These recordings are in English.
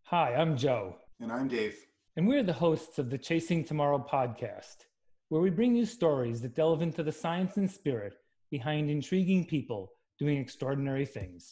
Hi, I'm Joe, And I'm Dave. and we're the hosts of the Chasing Tomorrow podcast, where we bring you stories that delve into the science and spirit behind intriguing people doing extraordinary things.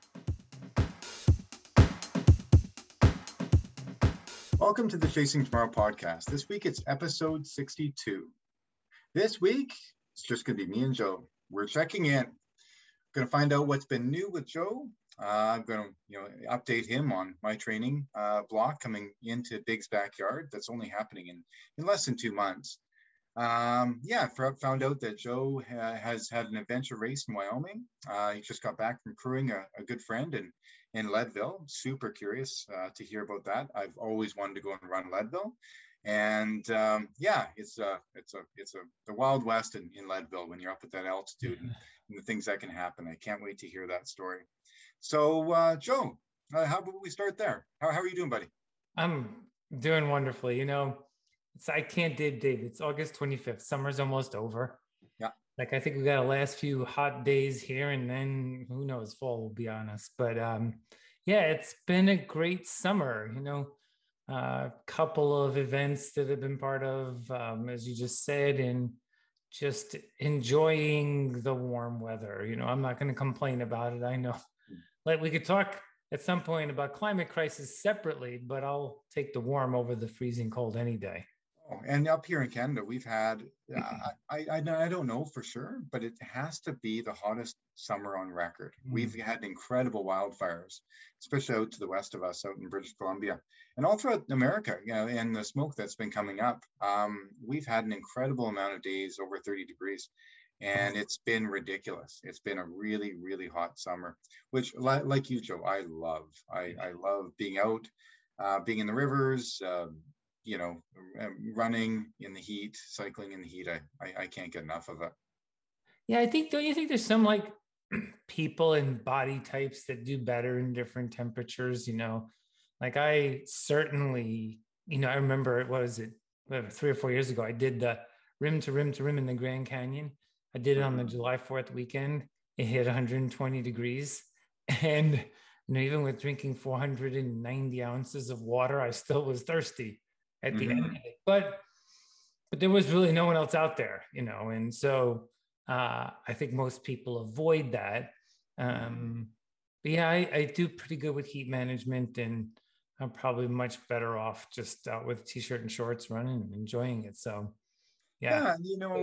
Welcome to the Chasing Tomorrow podcast. This week it's episode 62. This week it's just going to be me and Joe. We're checking in. Going to find out what's been new with Joe. I'm going to update him on my training block coming into Big's backyard. That's only happening in less than 2 months. Found out that Joe has had an adventure race in Wyoming. He just got back from crewing a good friend in Leadville. Super curious to hear about that. I've always wanted to go and run Leadville, and it's the Wild West in Leadville when you're up at that altitude and the things that can happen. I can't wait to hear that story. So, Joe, how about we start there? How are you doing, buddy? I'm doing wonderfully. I can't did, Dave. It's August 25th. Summer's almost over. Yeah. I think we got the last few hot days here, and then who knows, fall will be on us. But it's been a great summer. A couple of events that I've been part of, as you just said, and just enjoying the warm weather. I'm not going to complain about it. I know, we could talk at some point about climate crisis separately, but I'll take the warm over the freezing cold any day. Oh, and up here in Canada, we've had, I don't know for sure, but it has to be the hottest summer on record. We've had incredible wildfires, especially out to the west of us, out in British Columbia, and all throughout America, and the smoke that's been coming up. We've had an incredible amount of days over 30 degrees, and it's been ridiculous. It's been a really, really hot summer, which, like you, Joe, I love. I love being out, being in the rivers, running in the heat, cycling in the heat. I can't get enough of it. Yeah, don't you think there's some people and body types that do better in different temperatures? I certainly, I remember, what was it, 3 or 4 years ago, I did the rim to rim to rim in the Grand Canyon. I did it on the July 4th weekend. It hit 120 degrees. And, even with drinking 490 ounces of water, I still was thirsty at the end of it. But there was really no one else out there, and so I think most people avoid that. I do pretty good with heat management, and I'm probably much better off just out with t-shirt and shorts running and enjoying it. So I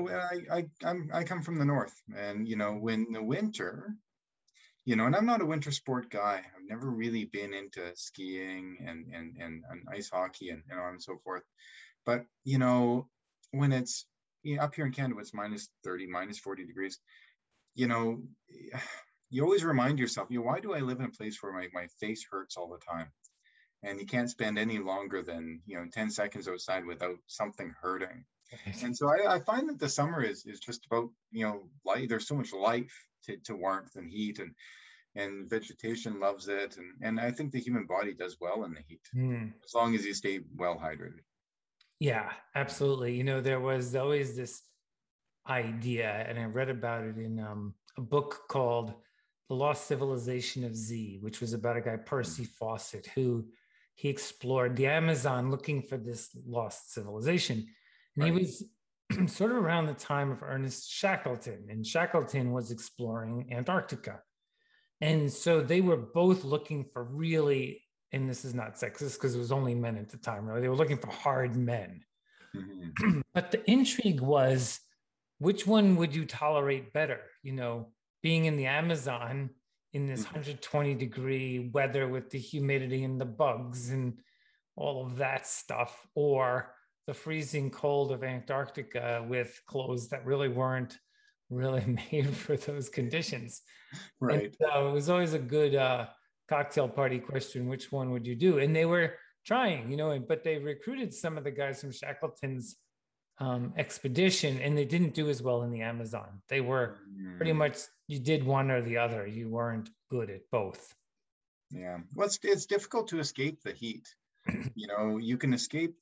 come from the north, and when the winter, and I'm not a winter sport guy. I've never really been into skiing and ice hockey and on and so forth. But, when it's up here in Canada, it's minus 30, minus 40 degrees, you always remind yourself, why do I live in a place where my face hurts all the time? And you can't spend any longer than, 10 seconds outside without something hurting. And so I find that the summer is just about, light. There's so much life to warmth and heat, and vegetation loves it. And I think the human body does well in the heat, as long as you stay well hydrated. Yeah, absolutely. There was always this idea, and I read about it in a book called The Lost Civilization of Z, which was about a guy, Percy Fawcett, who he explored the Amazon looking for this lost civilization. And he was sort of around the time of Ernest Shackleton, and Shackleton was exploring Antarctica. And so they were both looking for really, and this is not sexist because it was only men at the time, really, they were looking for hard men. But the intrigue was, which one would you tolerate better? Being in the Amazon in this 120 degree weather with the humidity and the bugs and all of that stuff, or the freezing cold of Antarctica with clothes that really weren't really made for those conditions. Right. And so it was always a good cocktail party question, which one would you do? And they were trying, but they recruited some of the guys from Shackleton's expedition, and they didn't do as well in the Amazon. They were pretty much, you did one or the other. You weren't good at both. Yeah. Well, it's difficult to escape the heat. You can escape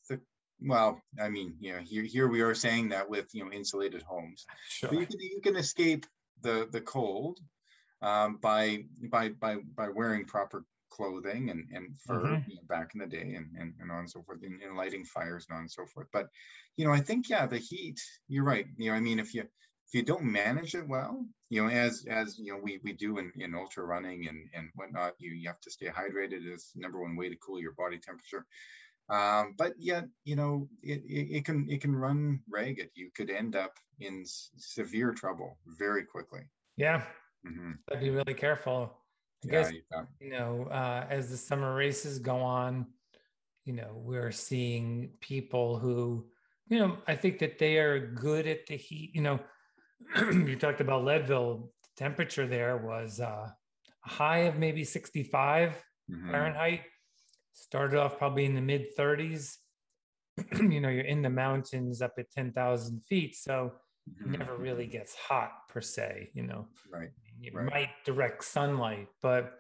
here we are saying that with, insulated homes. Sure. But you can escape the cold by wearing proper clothing and fur, Mhm. back in the day, and on and so forth, in lighting fires and on and so forth. But I think, yeah, the heat, you're right. I mean, if you don't manage it well, as we do in ultra running and whatnot, you have to stay hydrated as number one way to cool your body temperature. But yet, it can run ragged. You could end up in severe trouble very quickly. Yeah, Hmm. I'd be really careful. I Yeah, guess, as the summer races go on, we're seeing people who, I think that they are good at the heat. You talked about Leadville. The temperature there was a high of maybe 65 hmm Fahrenheit. Started off probably in the mid 30s. You're in the mountains up at 10,000 feet. So it hmm never really gets hot per se. right, You right. might direct sunlight, but,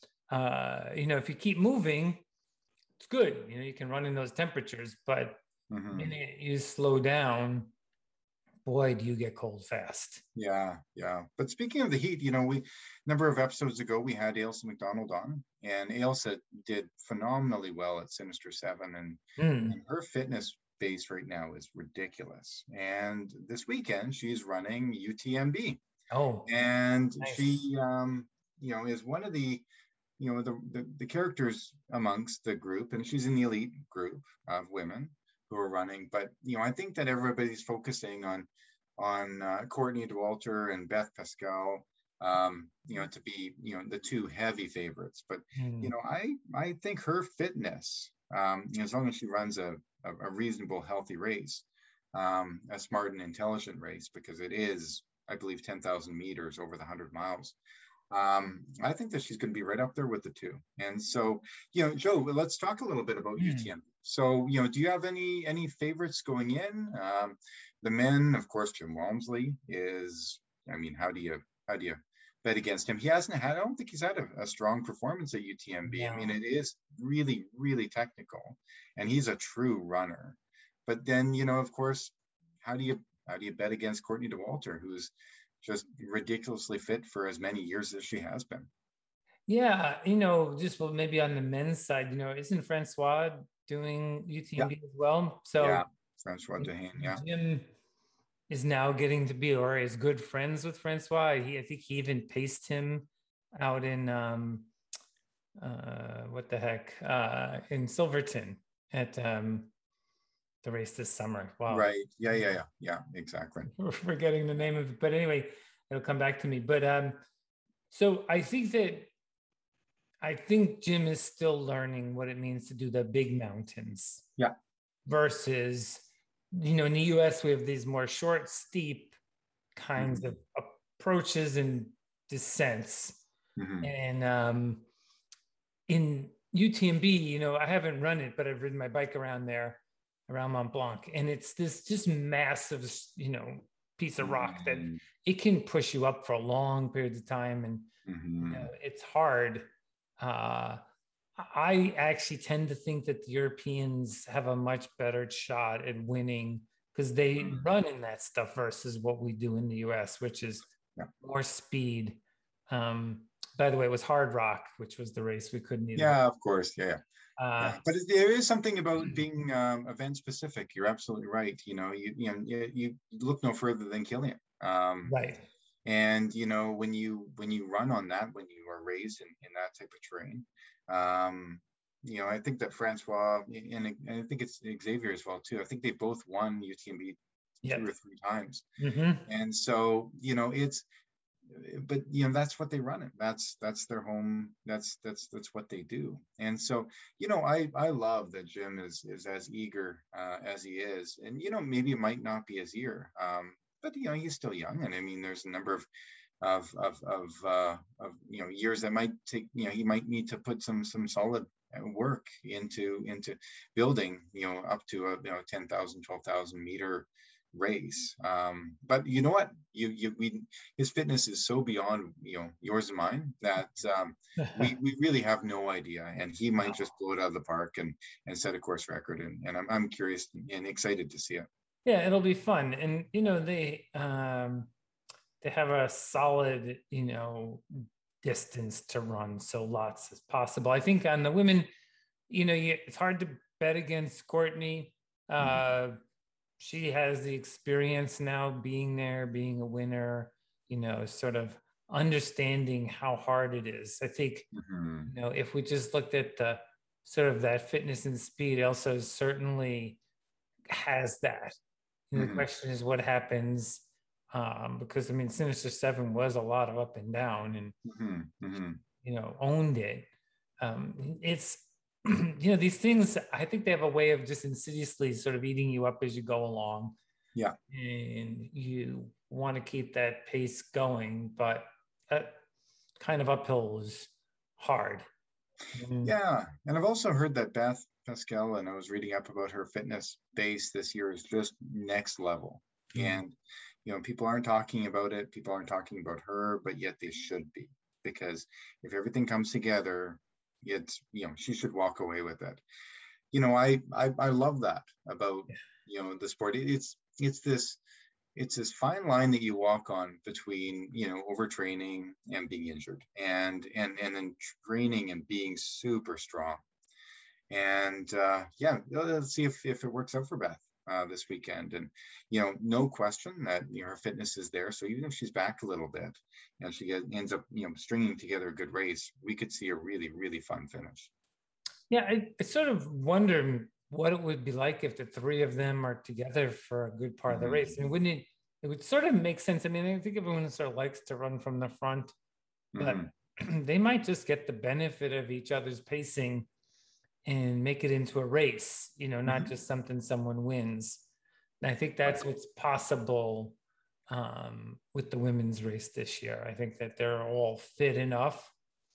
if you keep moving, it's good. You can run in those temperatures, but the hmm minute you slow down, boy, do you get cold fast. Yeah, yeah. But speaking of the heat, we number of episodes ago we had Ailsa McDonald on, and Ailsa did phenomenally well at Sinister Seven, and Mm. her fitness base right now is ridiculous. And this weekend she's running UTMB, Oh, and nice. she, is one of the characters amongst the group, and she's in the elite group of women who are running. But I think that everybody's focusing on Courtney Dauwalter and Beth Pascal, to be the two heavy favorites. But Mm. I think her fitness, as long as she runs a reasonable, healthy race, a smart and intelligent race, because it is, I believe, 10,000 meters over the 100 miles. I think that she's going to be right up there with the two. And so, Joe, let's talk a little bit about Mm. UTM. So, do you have any favorites going in? The men, of course, Jim Walmsley is. I mean, how do you bet against him? He hasn't had. I don't think he's had a strong performance at UTMB. I mean, No. it is really, really technical, and he's a true runner. But then, of course, how do you bet against Courtney Dauwalter, who's just ridiculously fit for as many years as she has been? Yeah, just well, maybe on the men's side, isn't Francois doing Yeah, UTMB as well? yeah, So Francois Dehane. Yeah, Jim is now getting to be or is good friends with Francois. I think he even paced him out in what the heck in Silverton at the race this summer. Wow, right. Yeah, yeah, yeah, yeah. Exactly. we're forgetting the name of it, but anyway, it'll come back to me. But so I think Jim is still learning what it means to do the big mountains Yeah. versus, in the US, we have these more short, steep kinds hmm of approaches and descents. hmm And in UTMB, I haven't run it, but I've ridden my bike around there, around Mont Blanc. And it's this just massive, piece of rock that hmm it can push you up for long periods of time. And, hmm it's hard. Uh, I actually tend to think that the Europeans have a much better shot at winning because they run in that stuff versus what we do in the US, which is Yeah. more speed. Um, by the way, it was Hard Rock, which was the race we couldn't either. Yeah, of course. Yeah, yeah. Uh, Yeah. But there is something about being event specific. You're absolutely right. You look no further than Killian. right. And when you run on that, when you are raised in that type of terrain, I think that Francois and I think it's Xavier as well too. I think they both won UTMB two or Yep. three times, Mm-hmm. and so it's. But that's what they run it. That's their home. That's what they do. And so I love that Jim is as eager as he is, and maybe it might not be his year, but he's still young, and I mean there's a number of years that might take. He might need to put some solid work into building up to a 10,000 12,000 meter race. But you know what? His fitness is so beyond yours and mine that we really have no idea, and he might just blow it out of the park and set a course record. And I'm curious and excited to see it. Yeah, it'll be fun. And they have a solid, distance to run, so lots as possible. I think on the women, it's hard to bet against Courtney. She has the experience now being there, being a winner, sort of understanding how hard it is. I think, if we just looked at the sort of that fitness and speed, Elsa certainly has that. The question is what happens, because Sinister Seven was a lot of up and down, and owned it. It's these things, I think they have a way of just insidiously sort of eating you up as you go along. Yeah. And you want to keep that pace going, but that kind of uphill is hard. Yeah. And I've also heard that Beth Pascal, and I was reading up about her fitness base this year, is just next level. And, people aren't talking about it. People aren't talking about her, but yet they should be, because if everything comes together, it's, she should walk away with it. I love that about, the sport. It's this fine line that you walk on between, overtraining and being injured, and then training and being super strong. And let's see if it works out for Beth this weekend. And no question that her fitness is there. So even if she's back a little bit and she ends up stringing together a good race, we could see a really, really fun finish. Yeah, I sort of wonder what it would be like if the three of them are together for a good part of the race. And wouldn't it? It would sort of make sense. I think everyone sort of likes to run from the front, but they might just get the benefit of each other's pacing and make it into a race, not just something someone wins. And I think that's what's possible with the women's race this year. I think that they're all fit enough.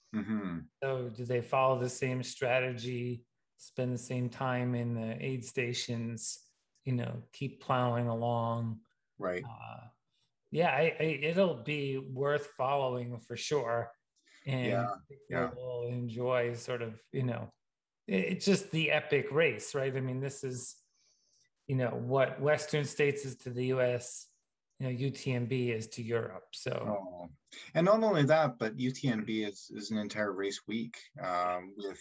So do they follow the same strategy, spend the same time in the aid stations, keep plowing along? Right. It'll be worth following for sure. And we'll enjoy sort of, it's just the epic race, right? This is, what Western States is to the US, UTMB is to Europe. So, and not only that, but UTMB is an entire race week with,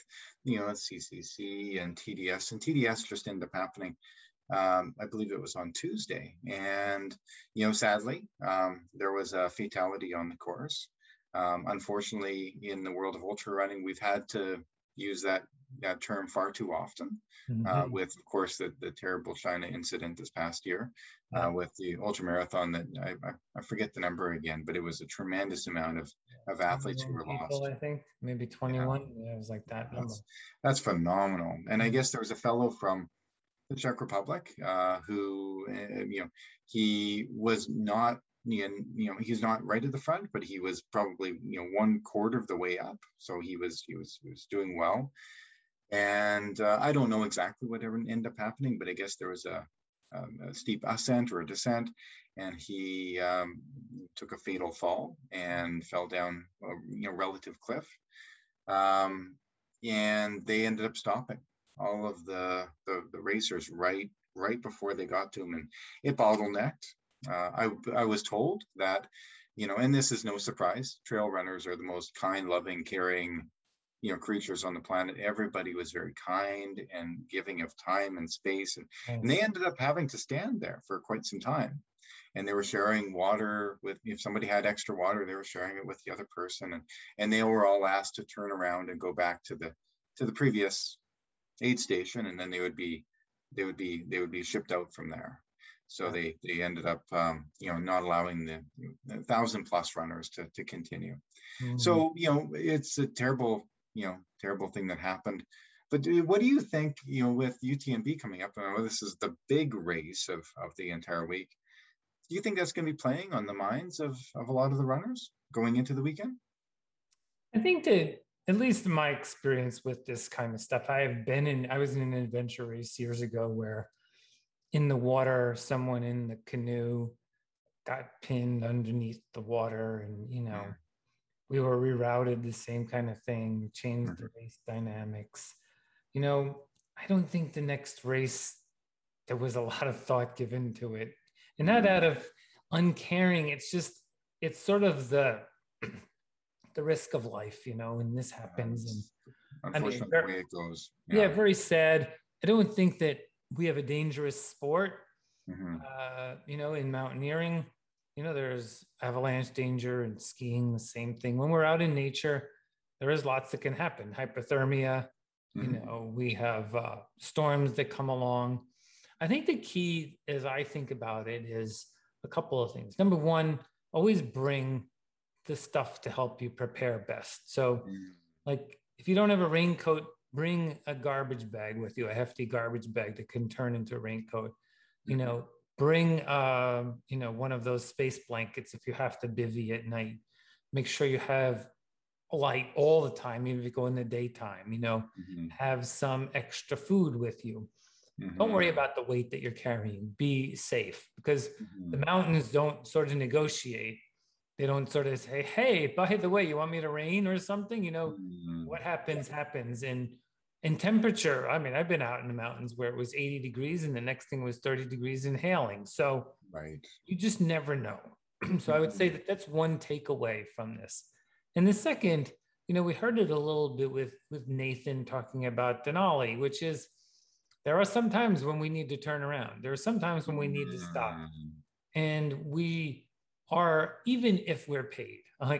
CCC and TDS. And TDS just ended up happening, I believe it was on Tuesday. And, sadly, there was a fatality on the course. Unfortunately, in the world of ultra running, we've had to use that term far too often, with, of course, the terrible China incident this past year, with the ultra marathon that I forget the number again, but it was a tremendous amount of athletes who were lost. I think maybe 21. It was like that number. That's phenomenal. And I guess there was a fellow from the Czech Republic who, he was not, he's not right at the front, but he was probably 1/4 of the way up, so he was doing well. And I don't know exactly what ended up happening, but I guess there was a steep ascent or a descent, and he took a fatal fall and fell down a relative cliff, and they ended up stopping all of the racers right before they got to him, and it bottlenecked. I was told that, and this is no surprise, trail runners are the most kind, loving, caring, creatures on the planet. Everybody was very kind and giving of time and space, and they ended up having to stand there for quite some time. And they were sharing water with, if somebody had extra water, they were sharing it with the other person, and they were all asked to turn around and go back to the previous aid station, and then they would be shipped out from there. So they ended up, not allowing the 1,000+ runners to continue. So, it's a terrible thing that happened. But what do you think, with UTMB coming up? I know this is the big race of the entire week. Do you think that's going to be playing on the minds of a lot of the runners going into the weekend? I think that, at least in my experience with this kind of stuff, I was in an adventure race years ago where in the water, someone in the canoe got pinned underneath the water, and we were rerouted, the same kind of thing, changed the race dynamics. I don't think the next race there was a lot of thought given to it, and not out of uncaring. It's sort of the the risk of life, and this happens. And I mean, Unfortunately, the way it goes. yeah, very sad. I don't think that we have a dangerous sport, Mm-hmm. in mountaineering. There's avalanche danger, and skiing, the same thing. When we're out in nature, there is lots that can happen. Hypothermia, we have storms that come along. I think the key, as I think about it, is a couple of things. Number one, always bring the stuff to help you prepare best. So, like, if you don't have a raincoat, bring a garbage bag with you, a hefty garbage bag that can turn into a raincoat. Bring one of those space blankets if you have to bivvy at night. Make sure you have light all the time, even if you go in the daytime. Have some extra food with you. Don't worry about the weight that you're carrying. Be safe, because the mountains don't sort of negotiate. They don't sort of say, hey, by the way, you want me to rain or something? What happens. And temperature, I mean, I've been out in the mountains where it was 80 degrees and the next thing was 30 degrees and hailing. So you just never know. So I would say that that's one takeaway from this. And the second, we heard it a little bit with Nathan talking about Denali, which is, there are some times when we need to turn around. There are some times when we need to stop. And we are, even if we're paid,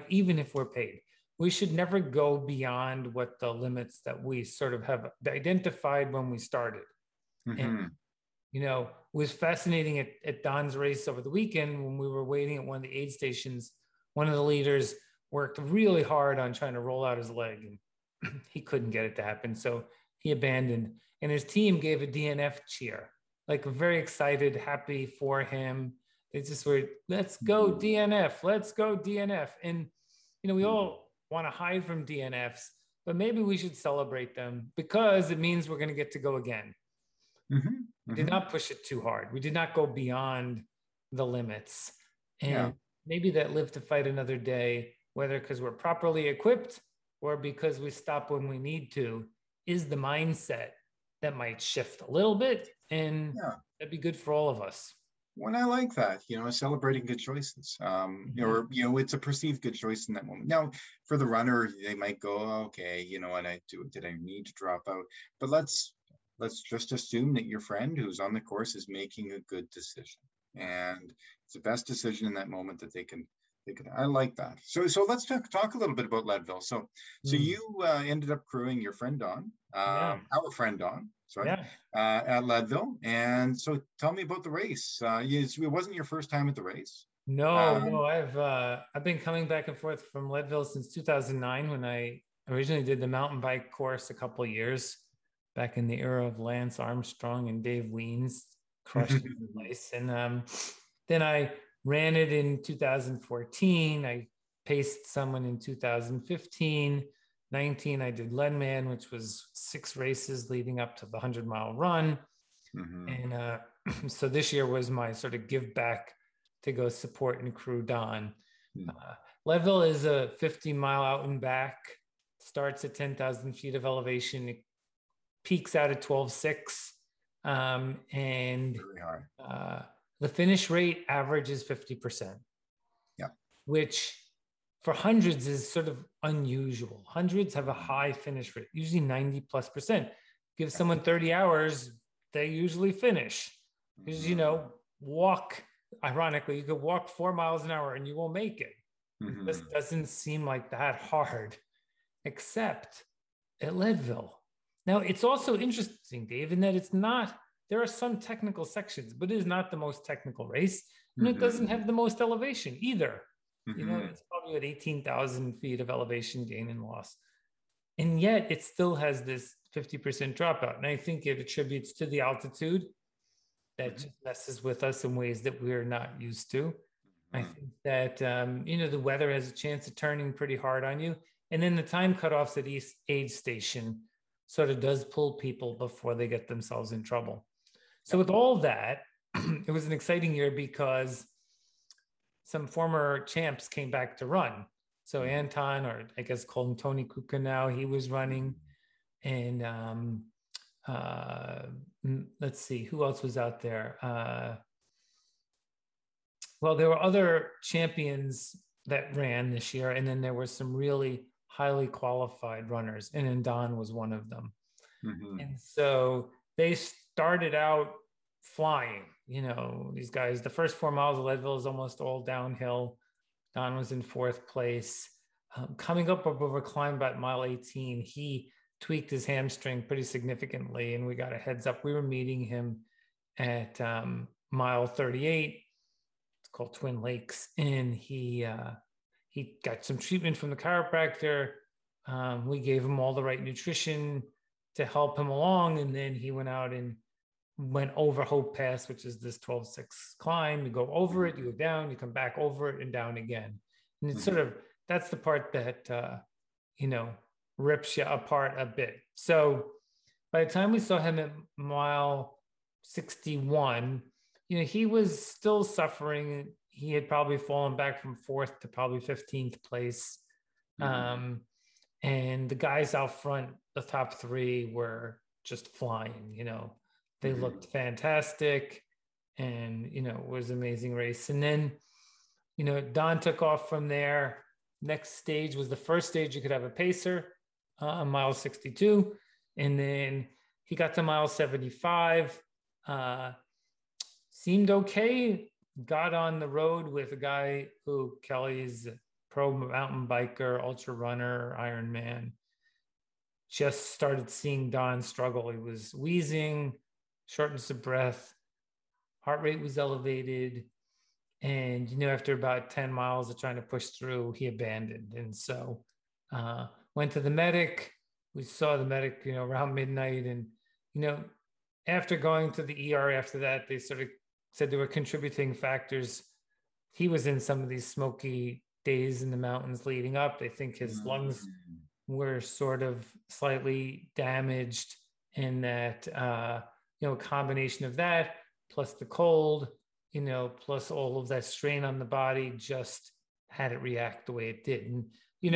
we should never go beyond what the limits that we sort of have identified when we started. And, it was fascinating at Don's race over the weekend when we were waiting at one of the aid stations. One of the leaders worked really hard on trying to roll out his leg, and he couldn't get it to happen. So he abandoned, and his team gave a DNF cheer, like very excited, happy for him. They just were, let's go DNF, let's go DNF. And, we all want to hide from DNFs, but maybe we should celebrate them because it means we're going to get to go again. We did not push it too hard. We did not go beyond the limits. And maybe that live to fight another day, whether because we're properly equipped or because we stop when we need to, is the mindset that might shift a little bit. And that'd be good for all of us. Well, I like that, celebrating good choices, it's a perceived good choice in that moment. Now, for the runner, they might go, okay, did I need to drop out? But let's just assume that your friend who's on the course is making a good decision, and it's the best decision in that moment that they can. I like that. So let's talk a little bit about Leadville. So you ended up crewing your friend Don, our friend Don, at Leadville. And so tell me about the race. It wasn't your first time at the race. No, I've been coming back and forth from Leadville since 2009 when I originally did the mountain bike course a couple of years back in the era of Lance Armstrong and Dave Wiens crushed the place. And then I ran it in 2014. I paced someone in 2015. 19, I did Leadman, which was 6 races leading up to the 100-mile run. And so this year was my sort of give back to go support and crew Don. Leadville is a 50-mile out and back, starts at 10,000 feet of elevation. It peaks out at 12.6. And really hard. The finish rate average is 50%, which for hundreds is sort of unusual. Hundreds have a high finish rate, usually 90+%. Give someone 30 hours, they usually finish. Because, ironically, you could walk 4 miles an hour and you will make it. This doesn't seem like that hard, except at Leadville. Now, it's also interesting, Dave, in that it's not, there are some technical sections, but it is not the most technical race. And it doesn't have the most elevation either. It's probably at 18,000 feet of elevation gain and loss. And yet it still has this 50% dropout. And I think it attributes to the altitude that just messes with us in ways that we're not used to. I think that, the weather has a chance of turning pretty hard on you. And then the time cutoffs at each aid station sort of does pull people before they get themselves in trouble. So with all that, it was an exciting year because some former champs came back to run. So Anton, or I guess call him Tony Kuka now, he was running. And let's see, who else was out there? Well, there were other champions that ran this year. And then there were some really highly qualified runners, and then Don was one of them. Mm-hmm. And so they started out flying, these guys. The first 4 miles of Leadville is almost all downhill. Don was in fourth place. Coming up over climb about mile 18, he tweaked his hamstring pretty significantly, and we got a heads up. We were meeting him at mile 38. It's called Twin Lakes, and he got some treatment from the chiropractor. We gave him all the right nutrition to help him along, and then he went out and went over Hope Pass, which is this 12.6 climb. You go over it, you go down, you come back over it and down again. And it's sort of, that's the part that, rips you apart a bit. So by the time we saw him at mile 61, he was still suffering. He had probably fallen back from fourth to probably 15th place. And the guys out front, the top three, were just flying. They looked fantastic, and it was an amazing race. And then Don took off from there. Next stage was the first stage you could have a pacer, mile 62, and then he got to mile 75, seemed okay, got on the road with a guy who Kelly's pro mountain biker, ultra runner, Ironman. Just started seeing Don struggle. He was wheezing, shortness of breath, heart rate was elevated. And, after about 10 miles of trying to push through, he abandoned. And so went to the medic. We saw the medic, around midnight. And, after going to the ER after that, they sort of said there were contributing factors. He was in some of these smoky days in the mountains leading up. They think his lungs were sort of slightly damaged, and that, a combination of that plus the cold, plus all of that strain on the body just had it react the way it did. And,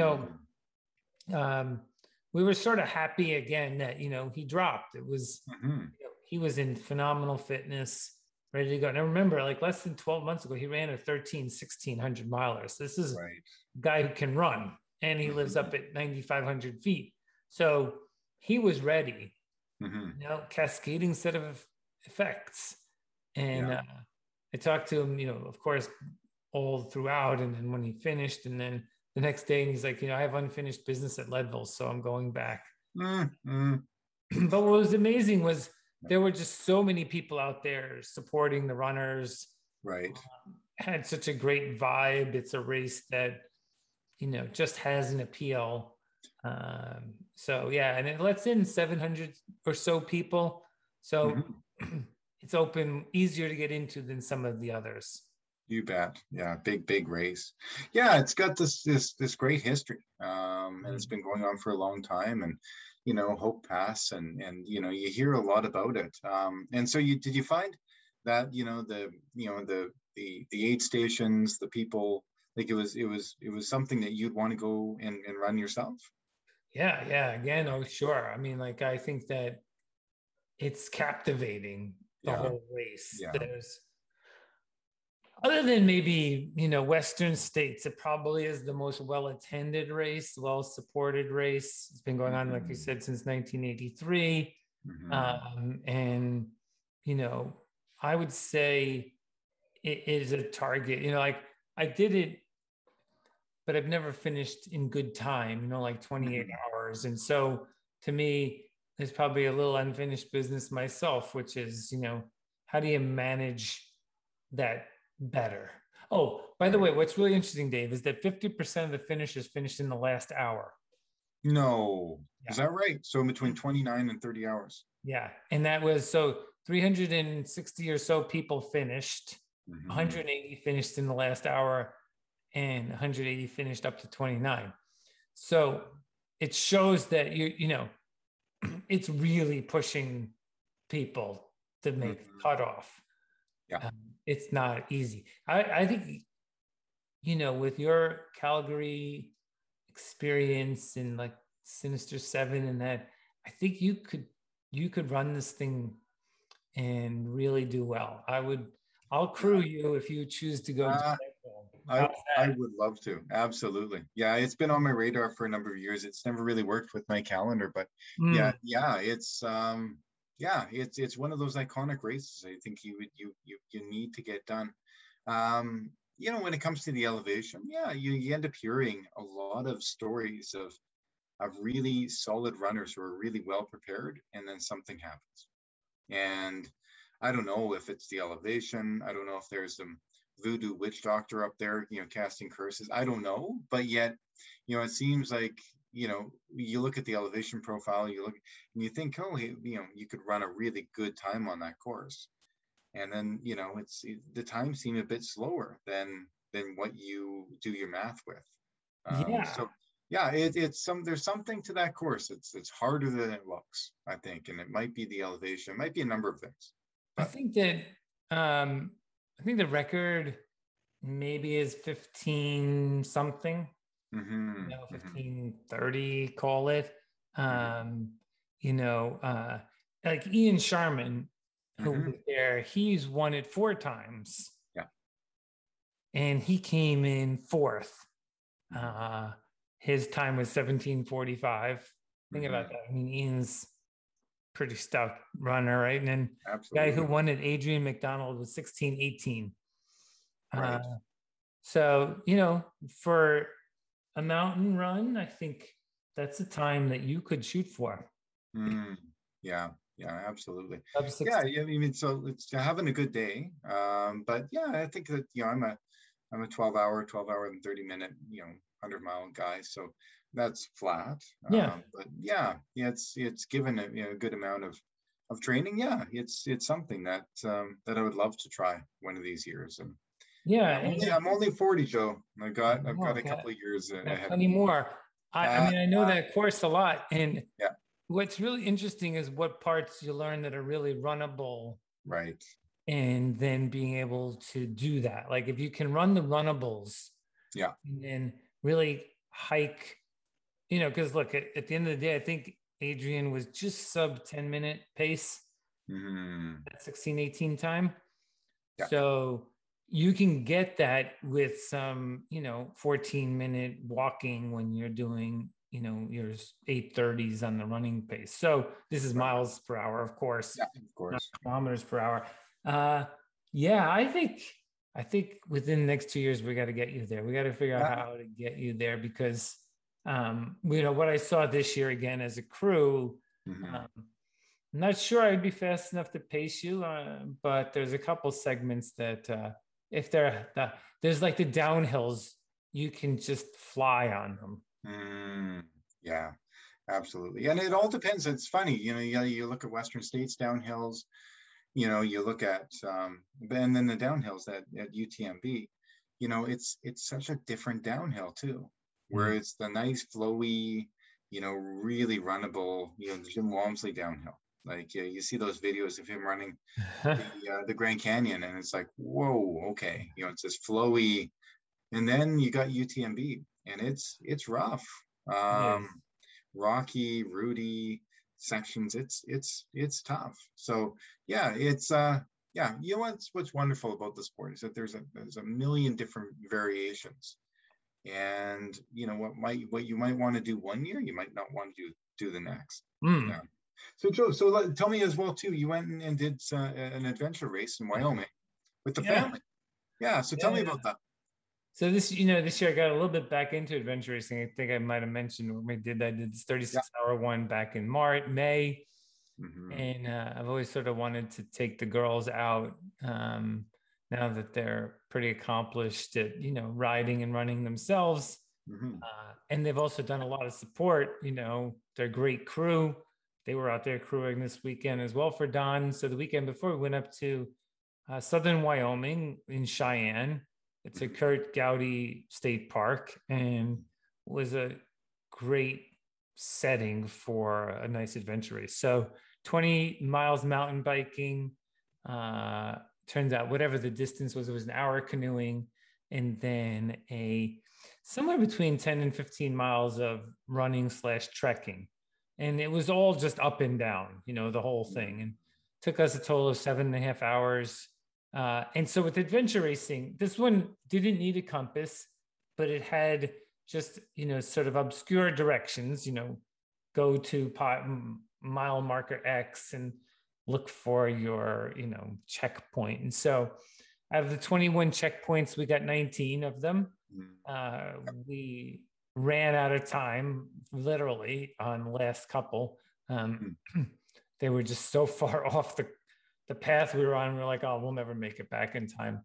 we were sort of happy again that, he dropped. It was, he was in phenomenal fitness, ready to go. And I remember, like, less than 12 months ago, he ran a 1,600 milers. This is a guy who can run, and he lives up at 9,500 feet. So he was ready, cascading set of effects. And I talked to him, of course, all throughout. And then when he finished, and then the next day, and he's like, I have unfinished business at Leadville, so I'm going back. But what was amazing was there were just so many people out there supporting the runners. Right. Had such a great vibe. It's a race that, just has an appeal. So yeah, and it lets in 700 or so people. So it's open, easier to get into than some of the others. You bet. Yeah, big race. Yeah, it's got this great history, and it's been going on for a long time. And Hope Pass, and you hear a lot about it. And so did you find that the aid stations, the people, like it was something that you'd want to go and run yourself? Yeah. Again, oh sure. I mean, like, I think that it's captivating, the whole race. Yeah. There's, other than maybe, Western states, it probably is the most well-attended race, well-supported race. It's been going on, like you said, since 1983. And, I would say it is a target, like I did it, but I've never finished in good time, like 28 hours. And so to me, there's probably a little unfinished business myself, which is, how do you manage that better? Oh, by the way, what's really interesting, Dave, is that 50% of the finishers finished in the last hour. No. Yeah. Is that right? So between 29 and 30 hours. Yeah. And that was, so 360 or so people finished, 180 finished in the last hour, and 180 finished up to 29. So it shows that it's really pushing people to make the cutoff. Yeah. It's not easy. I think, with your Calgary experience and like Sinister 7 and that, I think you could run this thing and really do well. I'll crew you if you choose to go. I How's I that? would love to. Absolutely. Yeah, it's been on my radar for a number of years. It's never really worked with my calendar, but Mm, it's one of those iconic races. I think you need to get done. When it comes to the elevation, yeah, you end up hearing a lot of stories of really solid runners who are really well prepared, and then something happens. And I don't know if it's the elevation. I don't know if there's some voodoo witch doctor up there, casting curses. I don't know. But yet, it seems like, you look at the elevation profile, you look and you think, oh, hey, you could run a really good time on that course. And then, the times seem a bit slower than what you do your math with. yeah, So yeah, there's something to that course. It's harder than it looks, I think, and it might be the elevation, it might be a number of things. I But think that um, I think the record maybe is 15 something, mm-hmm, 15:30, call it. mm-hmm, Um, you know, uh, like Ian Sharman, who mm-hmm. was there, he's won it 4 times Yeah. and he came in fourth. Mm-hmm, Uh, his time was 17:45. Think about mm-hmm. that. I mean, Ian's pretty stout runner, right? And then the guy who Absolutely. won it, Adrian McDonald, was 16:18. Uh, Right. so, for a mountain run, I think that's a time that you could shoot for. Mm, yeah. Yeah, absolutely. Sub Yeah, 16. yeah, I mean, so it's having a good day. But yeah, I think that, I'm a 12 hour and 30 minute, 100-mile guy. So that's flat. Yeah. But yeah, it's given a good amount of training. Yeah, it's something that I would love to try one of these years. And Yeah. I'm only I'm only 40, Joe. I've got a Got couple of years ahead of plenty me. more. I Uh, mean, I know that course a lot. And yeah, what's really interesting is what parts you learn that are really runnable right. and then being able to do that. Like if you can run the runnables Yeah. and then really hike, because look, at the end of the day, I think Adrian was just sub 10-minute pace Hmm. at 16:18 time. Yeah. So you can get that with some, 14-minute walking when you're doing, your 8:30s on the running pace. So this is Right. miles per hour, of course, Yeah, of not course. kilometers per hour. Uh, yeah, I think within the next 2 years we got to get you there. We got to figure out Yeah. how to get you there because, what I saw this year again as a crew. Hmm. Um, I'm not sure I'd be fast enough to pace you, but there's a couple segments that if there's like the downhills, you can just fly on them. Mm, yeah, absolutely. And it all depends. It's funny, you look at Western States downhills, you look at and then the downhills at UTMB, it's such a different downhill too, where Mm. it's the nice flowy, really runnable, the Jim Walmsley downhill. Like you see those videos of him running the Grand Canyon, and it's like, whoa, okay, it's this flowy, and then you got UTMB, and it's rough, It um, is. rocky, rooty sections. It's tough. So yeah, yeah. What's wonderful about the sport is that there's a million different variations, and what you might want to do one year, you might not want to do the next. Mm. Yeah. So Joe, tell me as well too. You went and did an adventure race in Wyoming with the Yeah. family. Yeah. So tell me Yeah. about that. So this year I got a little bit back into adventure racing. I think I might have mentioned when I did this Yeah. 36-hour one back in May. Hmm. And I've always sort of wanted to take the girls out now that they're pretty accomplished at, riding and running themselves. Hmm. And they've also done a lot of support. They're a great crew. They were out there crewing this weekend as well for Don. So the weekend before, we went up to southern Wyoming in Cheyenne. It's a Hmm. Kurt Gowdy State Park and was a great setting for a nice adventure race. So 20 miles mountain biking. Uh, Turns out whatever the distance was, it was an hour canoeing, and then somewhere between 10 and 15 miles of running/trekking. And it was all just up and down, the whole thing. And took us a total of 7.5 hours. And so with adventure racing, this one didn't need a compass, but it had just, sort of obscure directions, go to mile marker X and look for your, checkpoint. And so out of the 21 checkpoints, we got 19 of them. We ran out of time, literally, on the last couple. They were just so far off the path we were on. We were like, oh, we'll never make it back in time.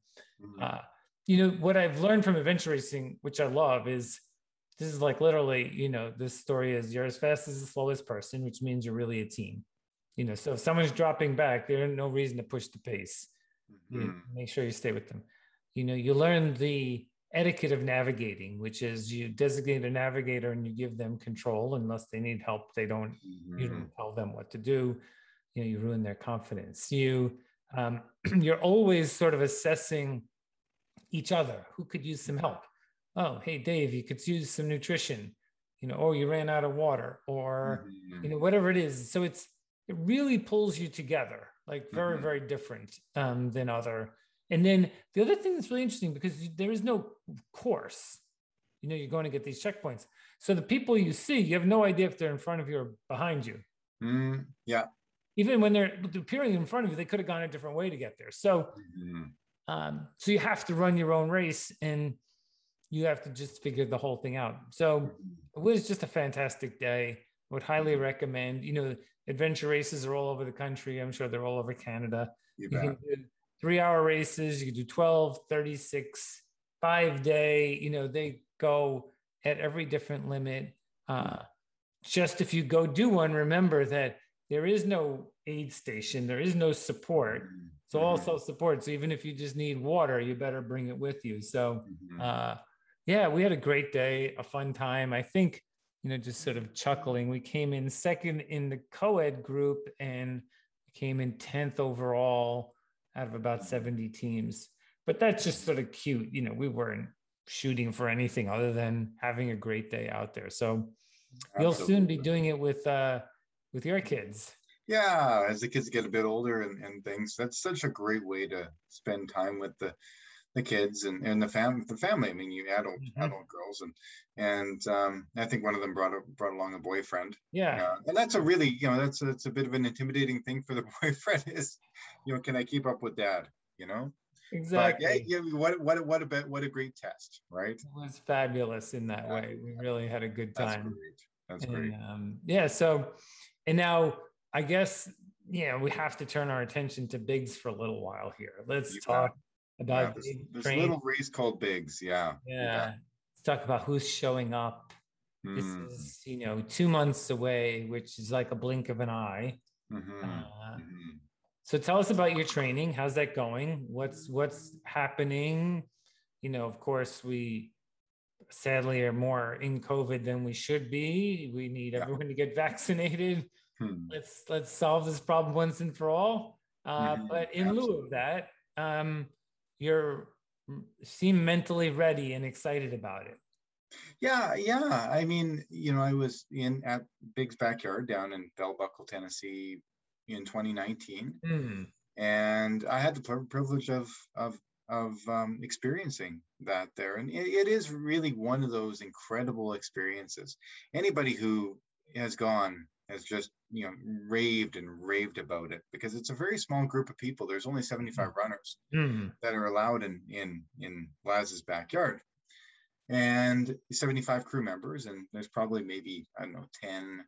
What I've learned from adventure racing, which I love, is this is like literally, this story is you're as fast as the slowest person, which means you're really a team. So if someone's dropping back, there's no reason to push the pace. Make sure you stay with them. You learn the etiquette of navigating, which is you designate a navigator and you give them control. Unless they need help, you don't tell them what to do. You ruin their confidence. You're always sort of assessing each other. Who could use some help? Oh, hey, Dave, you could use some nutrition, or you ran out of water, or, whatever it is. So it really pulls you together, like very, very different than other. And then the other thing that's really interesting, because there is no course, you're going to get these checkpoints. So the people you see, you have no idea if they're in front of you or behind you. Yeah. Even when they're appearing in front of you, they could have gone a different way to get there. So, so you have to run your own race and you have to just figure the whole thing out. So it was just a fantastic day. I would highly recommend, adventure races are all over the country. I'm sure they're all over Canada. You can do 3-hour races. You can do 12, 36, 5-day, they go at every different limit. Just if you go do one, remember that there is no aid station. There is no support. It's all self-support. So even if you just need water, you better bring it with you. So, yeah, we had a great day, a fun time. I think, just sort of chuckling. We came in second in the co-ed group and came in 10th overall out of about 70 teams. But that's just sort of cute. We weren't shooting for anything other than having a great day out there. So you'll soon be doing it with your kids. Yeah, as the kids get a bit older and things, that's such a great way to spend time with the kids and the family. I mean, you adult girls and I think one of them brought along a boyfriend. Yeah, and that's a really that's a bit of an intimidating thing for the boyfriend is, can I keep up with dad? Exactly. But yeah, what a great test, right? It was fabulous in that way. We really had a good time. That's great. Yeah. So, and now I guess we have to turn our attention to Biggs for a little while here. Let's talk about this little race called Biggs. Yeah. Let's talk about who's showing up. This is 2 months away, which is like a blink of an eye. So tell us about your training. How's that going? What's happening? Of course, we sadly are more in COVID than we should be. We need everyone to get vaccinated. Let's solve this problem once and for all. But in lieu of that, you seem mentally ready and excited about it. Yeah. I mean, I was at Biggs Backyard down in Bell Buckle, Tennessee in 2019. And I had the privilege of experiencing that there. And it is really one of those incredible experiences. Anybody who has gone has just, raved about it, because it's a very small group of people. There's only 75 runners that are allowed in Laz's backyard, and 75 crew members. And there's probably maybe, 10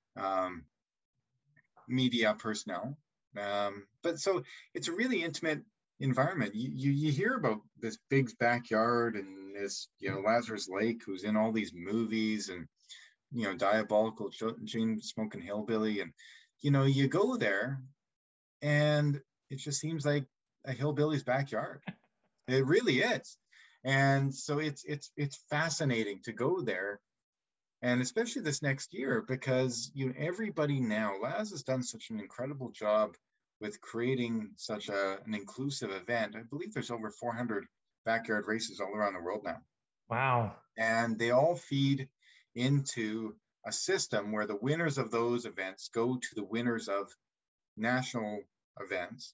media personnel. But so it's a really intimate environment. You hear about this Biggs Backyard and this, Lazarus Lake, who's in all these movies, and Diabolical Chain Smoking Hillbilly, and you go there and it just seems like a hillbilly's backyard. It really is. And so it's fascinating to go there, and especially this next year, because everybody now, Laz has done such an incredible job with creating such an inclusive event. I believe there's over 400 backyard races all around the world now. Wow. And they all feed into a system where the winners of those events go to the winners of national events.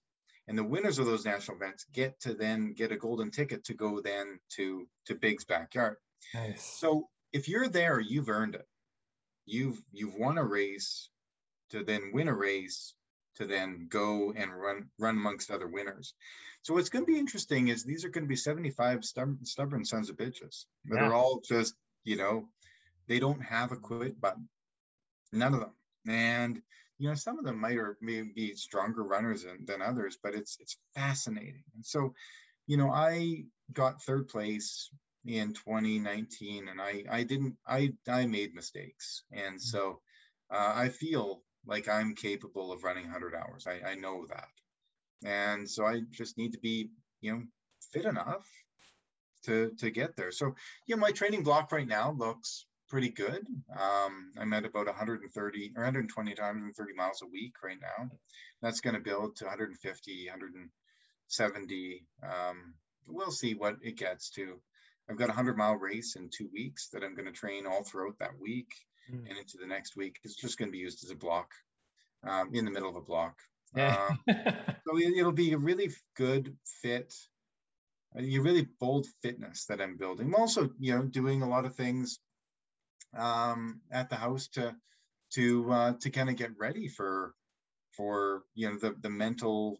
And the winners of those national events get to then get a golden ticket to go then to Big's backyard. Nice. So if you're there, you've earned it. You've won a race to then win a race to then go and run amongst other winners. So what's going to be interesting is these are going to be 75 stubborn sons of bitches that are all just, they don't have a quit button. None of them. And, some of them may be stronger runners than others, but it's fascinating. And so, I got third place in 2019, and I made mistakes. And so I feel like I'm capable of running 100 hours. I know that. And so I just need to be, fit enough to get there. So, my training block right now looks pretty good. I'm at about 130 or 120 to 130 miles a week right now. That's going to build to 150, 170. We'll see what it gets to. I've got a 100-mile race in 2 weeks that I'm going to train all throughout that week and into the next week. It's just going to be used as a block, in the middle of a block. So it'll be a really good fit, a really bold fitness that I'm building. I'm also, doing a lot of things at the house to kind of get ready for the mental,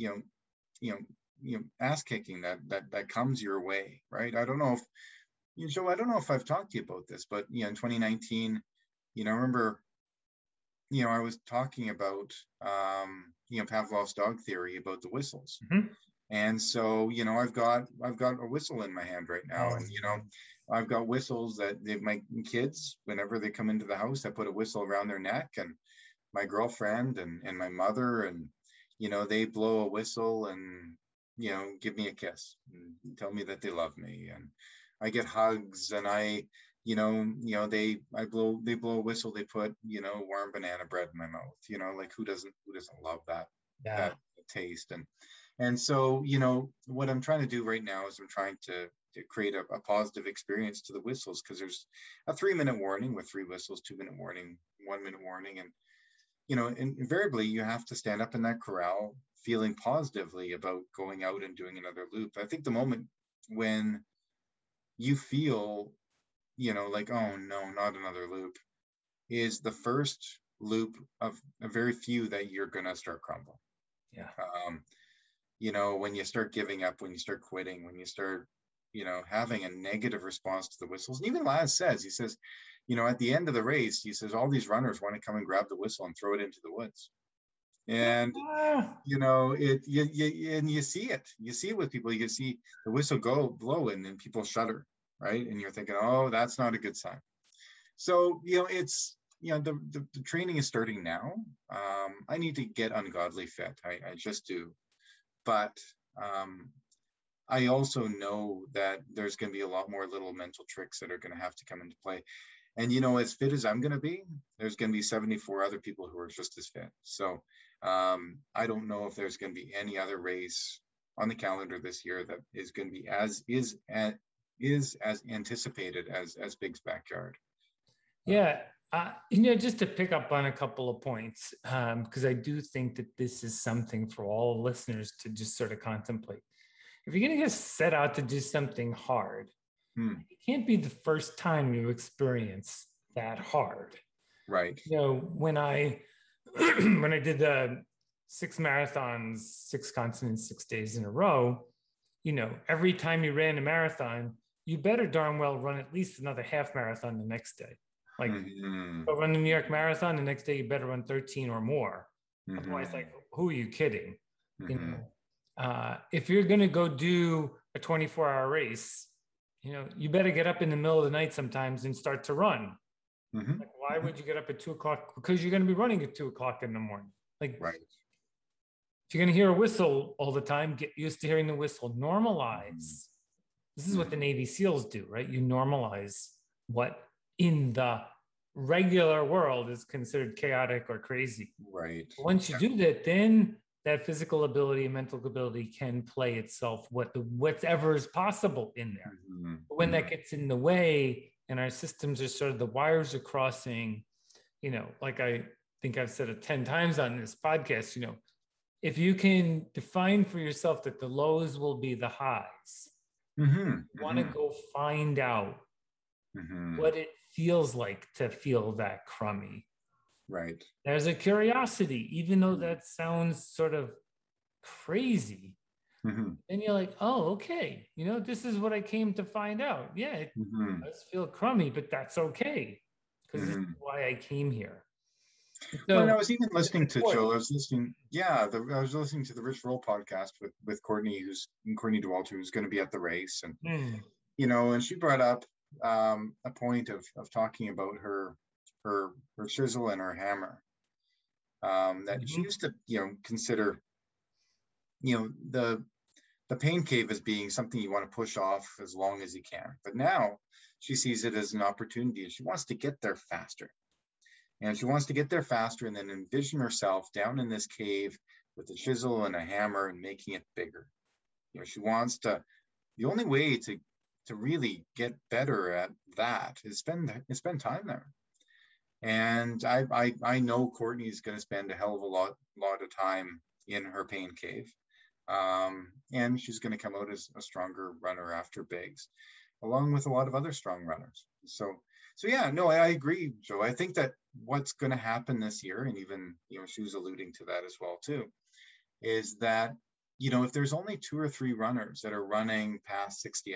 ass kicking that comes your way, right? I don't know if, Joe, I don't know if I've talked to you about this, but in 2019, I remember, I was talking about, Pavlov's dog theory about the whistles. Mm-hmm. And so, I've got a whistle in my hand right now. Oh. And, I've got whistles that my kids, whenever they come into the house, I put a whistle around their neck, and my girlfriend and my mother, and, they blow a whistle and, give me a kiss and tell me that they love me. And I get hugs, and they blow a whistle, they put, warm banana bread in my mouth, like who doesn't love that, that taste. And so, what I'm trying to do right now is I'm trying to create a positive experience to the whistles, because there's a 3-minute warning with 3 whistles, 2-minute warning, 1-minute warning. And, invariably you have to stand up in that corral feeling positively about going out and doing another loop. I think the moment when you feel, like, oh no, not another loop, is the first loop of a very few that you're going to start crumbling. Yeah. When you start giving up, when you start quitting, when you start, having a negative response to the whistles. And even Laz says, he says, at the end of the race, he says, all these runners want to come and grab the whistle and throw it into the woods. And, and you see it with people. You can see the whistle blow and then people shudder, right? And you're thinking, oh, that's not a good sign. So, it's, the training is starting now. I need to get ungodly fit. I just do. But I also know that there's going to be a lot more little mental tricks that are going to have to come into play. And, as fit as I'm going to be, there's going to be 74 other people who are just as fit. So I don't know if there's going to be any other race on the calendar this year that is going to be as anticipated as Big's backyard. Yeah. Just to pick up on a couple of points, because I do think that this is something for all listeners to just sort of contemplate. If you're going to just set out to do something hard, it can't be the first time you experience that hard. Right. When I when I did the 6 marathons, 6 continents, 6 days in a row, every time you ran a marathon, you better darn well run at least another half marathon the next day. Like, go run the New York Marathon, the next day you better run 13 or more. Otherwise, who are you kidding? If you're going to go do a 24-hour race, you better get up in the middle of the night sometimes and start to run. Like, why would you get up at 2 o'clock? Because you're going to be running at 2 o'clock in the morning. Like, right. If you're going to hear a whistle all the time, get used to hearing the whistle. Normalize. This is what the Navy SEALs do, right? You normalize what in the regular world is considered chaotic or crazy. Right. Once you do that, then that physical ability and mental ability can play itself whatever is possible in there. But when that gets in the way and our systems are sort of, the wires are crossing, like I think I've said it 10 times on this podcast, if you can define for yourself that the lows will be the highs, you want to go find out what it feels like to feel that crummy. Right. There's a curiosity, even though that sounds sort of crazy. And you're like, oh, okay, this is what I came to find out. Yeah, it does feel crummy, but that's okay, because this is why I came here. So, well, I was even listening to Joe. I was listening to the Rich Roll podcast with Courtney Dauwalter, who's going to be at the race, and and she brought up a point of talking about her chisel and her hammer, that she used to consider the pain cave as being something you want to push off as long as you can, but now she sees it as an opportunity, and she wants to get there faster. And she wants to get there faster and then envision herself down in this cave with a chisel and a hammer and making it bigger. She wants to, the only way to really get better at that is spend time there. And I know Courtney's going to spend a hell of a lot of time in her pain cave. And she's going to come out as a stronger runner after Biggs, along with a lot of other strong runners. So yeah, no, I agree, Joe. I think that what's going to happen this year, and even, she was alluding to that as well too, is that, if there's only 2 or 3 runners that are running past 60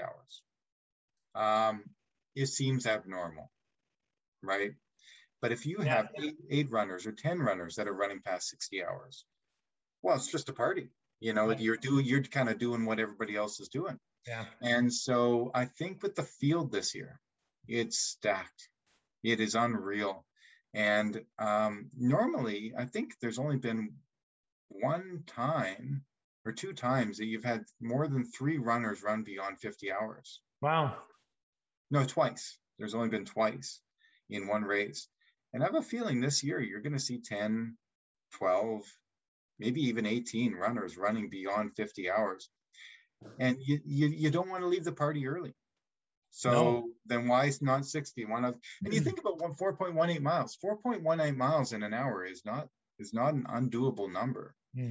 hours, it seems abnormal, right? But if you have 8 runners or 10 runners that are running past 60 hours, well, it's just a party. You're kind of doing what everybody else is doing. Yeah. And so I think with the field this year, it's stacked. It is unreal. And normally, I think there's only been 1 time or 2 times that you've had more than 3 runners run beyond 50 hours. Wow. No, twice. There's only been twice in one race. And I have a feeling this year you're going to see 10, 12, maybe even 18 runners running beyond 50 hours. And you don't want to leave the party early. So then why is not 60? And you think about 4.18 miles. 4.18 miles in an hour is not an undoable number.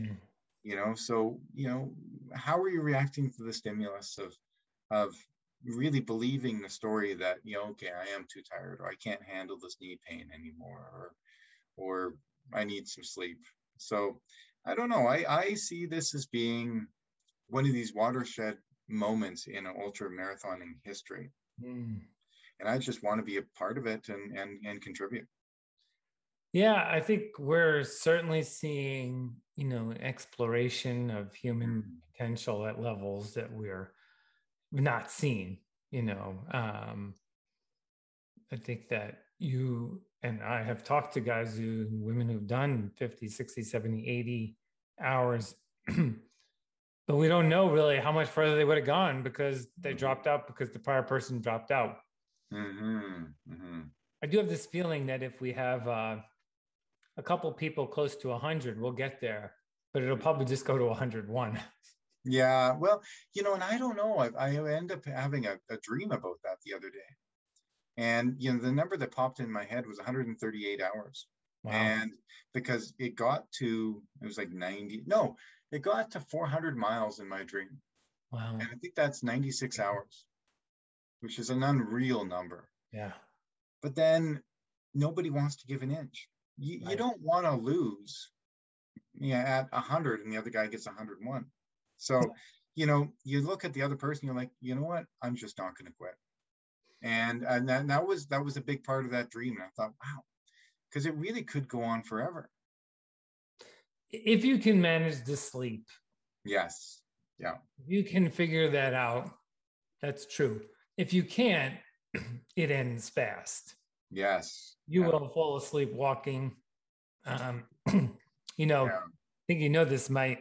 So how are you reacting to the stimulus of really believing the story that okay, I am too tired, or I can't handle this knee pain anymore, or I need some sleep. So I don't know. I see this as being one of these watershed moments in an ultra marathoning history. And I just want to be a part of it and contribute. Yeah, I think we're certainly seeing, exploration of human potential at levels that we've not seen, I think that you and I have talked to women who've done 50, 60, 70, 80 hours, but we don't know really how much further they would have gone because they dropped out because the prior person dropped out. I do have this feeling that if we have a couple people close to 100, we'll get there, but it'll probably just go to 101. Yeah, well, and I don't know. I end up having a dream about that the other day. And, the number that popped in my head was 138 hours. Wow. And because it got to 400 miles in my dream. Wow. And I think that's 96 hours, which is an unreal number. Yeah. But then nobody wants to give an inch. You don't want to lose at 100 and the other guy gets 101. So, you look at the other person, you're like, you know what? I'm just not going to quit. And that was a big part of that dream. And I thought, wow, because it really could go on forever. If you can manage to sleep. Yes. Yeah. If you can figure that out, that's true. If you can't, it ends fast. Yes. You will fall asleep walking. I think this, my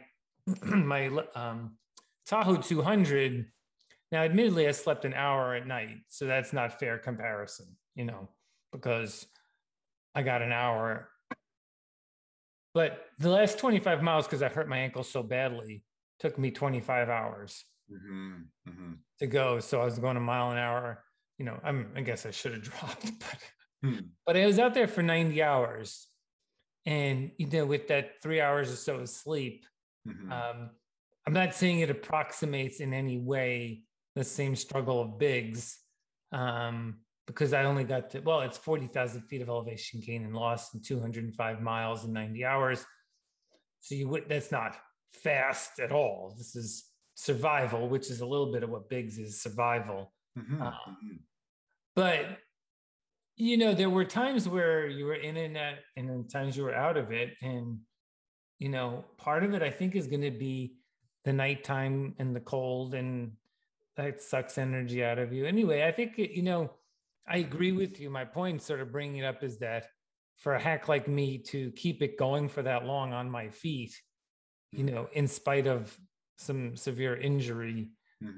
Tahoe 200. Now, admittedly, I slept an hour at night, so that's not fair comparison, because I got an hour. But the last 25 miles, because I hurt my ankle so badly, took me 25 hours to go. So I was going a mile an hour. I guess I should have dropped, but I was out there for 90 hours. And, with that 3 hours or so of sleep, I'm not saying it approximates in any way the same struggle of Biggs, because I only got to, well, it's 40,000 feet of elevation gain and loss in 205 miles in 90 hours. So that's not fast at all. This is survival, which is a little bit of what Biggs is, survival. But, there were times where you were in it and then times you were out of it. And, part of it, I think, is going to be the nighttime and the cold, and that sucks energy out of you. Anyway, I think, I agree with you. My point sort of bringing it up is that for a hack like me to keep it going for that long on my feet, in spite of some severe injury,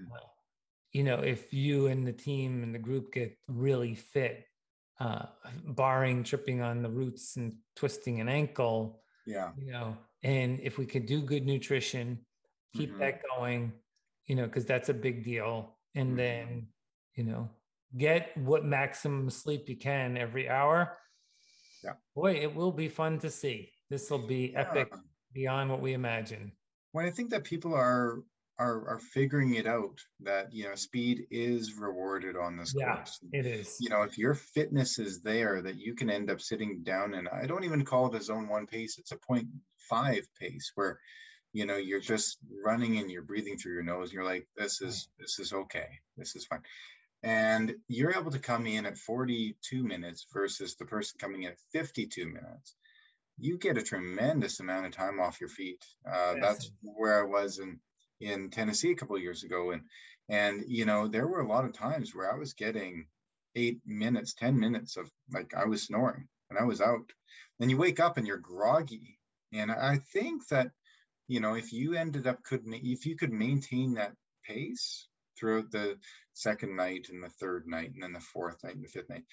if you and the team and the group get really fit, barring tripping on the roots and twisting an ankle, and if we could do good nutrition, keep that going, because that's a big deal. And then, get what maximum sleep you can every hour. Boy, it will be fun to see. This will be epic beyond what we imagine. When I think that people are figuring it out, that speed is rewarded on this course. It is. If your fitness is there, that you can end up sitting down, and I don't even call it a zone 1 pace, it's a 0.5 pace where you're just running and you're breathing through your nose. You're like, this is okay, this is fine. And you're able to come in at 42 minutes versus the person coming in at 52 minutes. You get a tremendous amount of time off your feet. That's where I was in Tennessee a couple of years ago. And there were a lot of times where I was getting 8 minutes, 10 minutes of, like, I was snoring and I was out. And you wake up and you're groggy. And I think that, if you could maintain that pace throughout the second night and the third night and then the fourth night and the fifth night,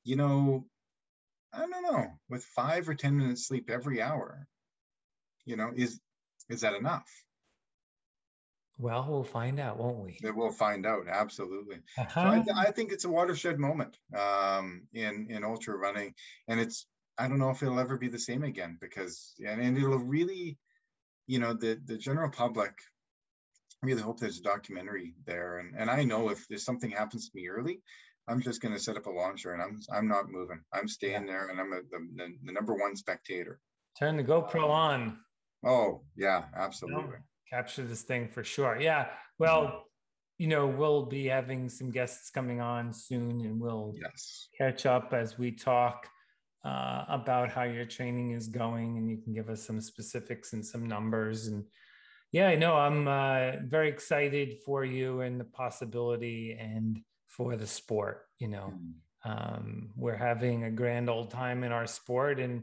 I don't know, with 5 or 10 minutes sleep every hour, is that enough? Well, we'll find out, won't we? We'll find out, absolutely. So I think it's a watershed moment in ultra running, and I don't know if it'll ever be the same again, because and it'll really, the general public, I really hope there's a documentary there. And I know if something happens to me early, I'm just going to set up a launcher and I'm not moving. I'm staying there, and I'm the number one spectator. Turn the GoPro on. Oh, yeah, absolutely. Capture this thing for sure. Yeah. Well, we'll be having some guests coming on soon, and we'll catch up as we talk about how your training is going, and you can give us some specifics and some numbers. And yeah, I know I'm very excited for you and the possibility and for the sport. We're having a grand old time in our sport, and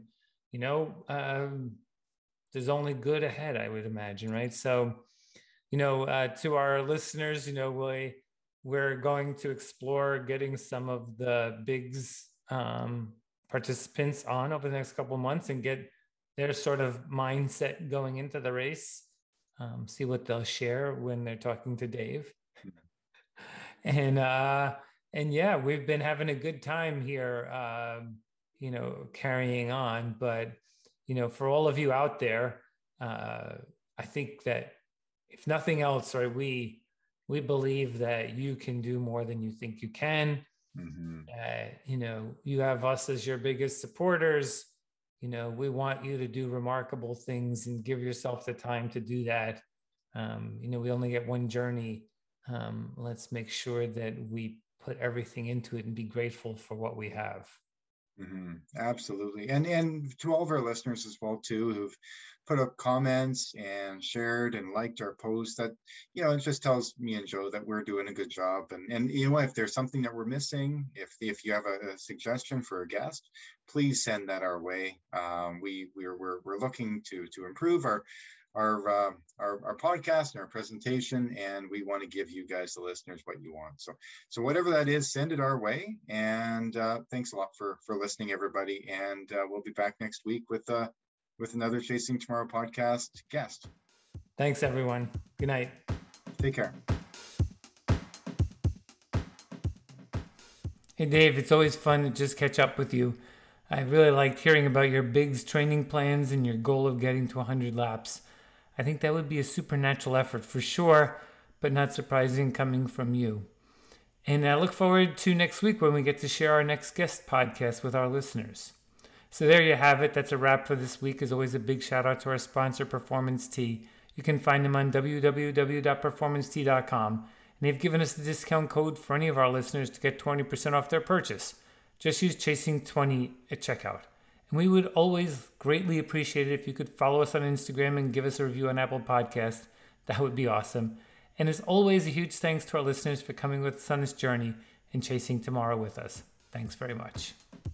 there's only good ahead, I would imagine, right? So, to our listeners, we're going to explore getting some of the Biggs participants on over the next couple of months and get their sort of mindset going into the race. See what they'll share when they're talking to Dave. And yeah, we've been having a good time here, carrying on. But, for all of you out there, I think that if nothing else, right, we believe that you can do more than you think you can. You have us as your biggest supporters. We want you to do remarkable things and give yourself the time to do that. We only get one journey. Let's make sure that we put everything into it and be grateful for what we have. Absolutely. And to all of our listeners as well, too, who've put up comments and shared and liked our posts, that, it just tells me and Joe that we're doing a good job. And if there's something that we're missing, if you have a suggestion for a guest, please send that our way. We're looking to improve our podcast and our presentation, and we want to give you guys, the listeners, what you want. So whatever that is, send it our way. And thanks a lot for listening, everybody. And we'll be back next week with another Chasing Tomorrow podcast guest. Thanks, everyone. Good night. Take care. Hey, Dave, it's always fun to just catch up with you. I really liked hearing about your Biggs training plans and your goal of getting to 100 laps. I think that would be a supernatural effort for sure, but not surprising coming from you. And I look forward to next week when we get to share our next guest podcast with our listeners. So there you have it. That's a wrap for this week. As always, a big shout out to our sponsor, Performance Tea. You can find them on www.performancetea.com. And they've given us the discount code for any of our listeners to get 20% off their purchase. Just use Chasing20 at checkout. And we would always greatly appreciate it if you could follow us on Instagram and give us a review on Apple Podcasts. That would be awesome. And as always, a huge thanks to our listeners for coming with us on this journey and chasing tomorrow with us. Thanks very much.